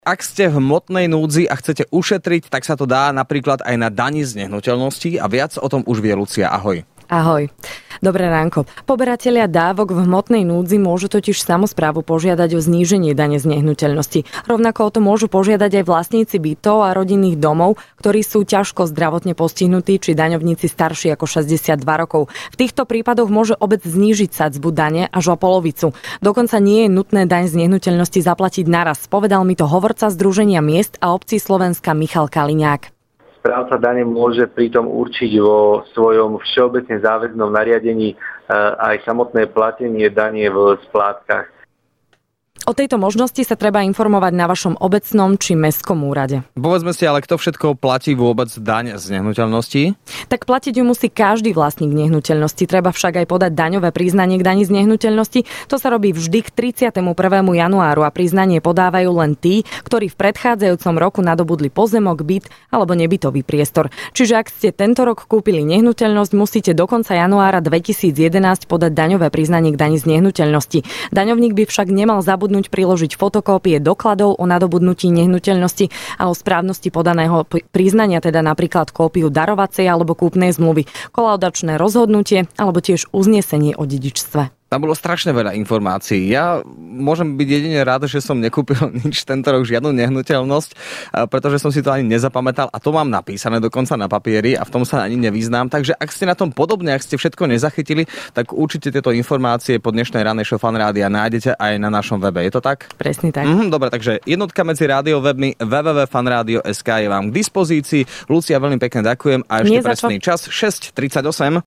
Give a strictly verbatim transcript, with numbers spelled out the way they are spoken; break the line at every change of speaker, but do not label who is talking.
Ak ste v hmotnej núdzi a chcete ušetriť, tak sa to dá napríklad aj na dani z nehnuteľností a viac o tom už vie Lucia. Ahoj.
Ahoj. Dobré ránko. Poberatelia dávok v hmotnej núdzi môžu totiž samosprávu požiadať o zníženie dane z nehnuteľnosti. Rovnako o to môžu požiadať aj vlastníci bytov a rodinných domov, ktorí sú ťažko zdravotne postihnutí, či daňovníci starší ako šesťdesiatdva rokov. V týchto prípadoch môže obec znížiť sadzbu dane až o polovicu. Dokonca nie je nutné daň z nehnuteľnosti zaplatiť naraz. Povedal mi to hovorca Združenia miest a obcí Slovenska Michal Kaliňák.
Správca dane môže pritom určiť vo svojom všeobecne záväznom nariadení aj samotné platenie dane v splátkach.
O tejto možnosti sa treba informovať na vašom obecnom či mestskom úrade.
Povedzme si, ale kto všetko platí vôbec daň z nehnuteľností?
Tak platiť ju musí každý vlastník nehnuteľnosti. Treba však aj podať daňové priznanie k dani z nehnuteľnosti. To sa robí vždy k tridsiatemu prvému januáru a priznanie podávajú len tí, ktorí v predchádzajúcom roku nadobudli pozemok, byt alebo nebytový priestor. Čiže ak ste tento rok kúpili nehnuteľnosť, musíte do konca januára dvetisícjedenásť podať daňové priznanie k dani z nehnuteľnosti. Daňovník by však nemal zabudnúť priložiť fotokópie dokladov o nadobudnutí nehnuteľnosti a o správnosti podaného priznania, teda napríklad kópiu darovacej alebo kúpnej zmluvy, kolaudačné rozhodnutie alebo tiež uznesenie o dedičstve.
Tam bolo strašne veľa informácií. Ja môžem byť jedine rád, že som nekúpil nič tento rok, žiadnu nehnuteľnosť, pretože som si to ani nezapamätal a to mám napísané dokonca na papieri a v tom sa ani nevyznám. Takže ak ste na tom podobne, ak ste všetko nezachytili, tak určite tieto informácie po dnešnej ranej Show Fan Rádia nájdete aj na našom webe. Je to tak?
Presne tak.
Mhm, dobre, takže jednotka medzi rádiowebmi w w w bodka fan radio bodka es ka je vám k dispozícii. Lucia, veľmi pekne ďakujem a ešte presný čas šesť tridsaťosem.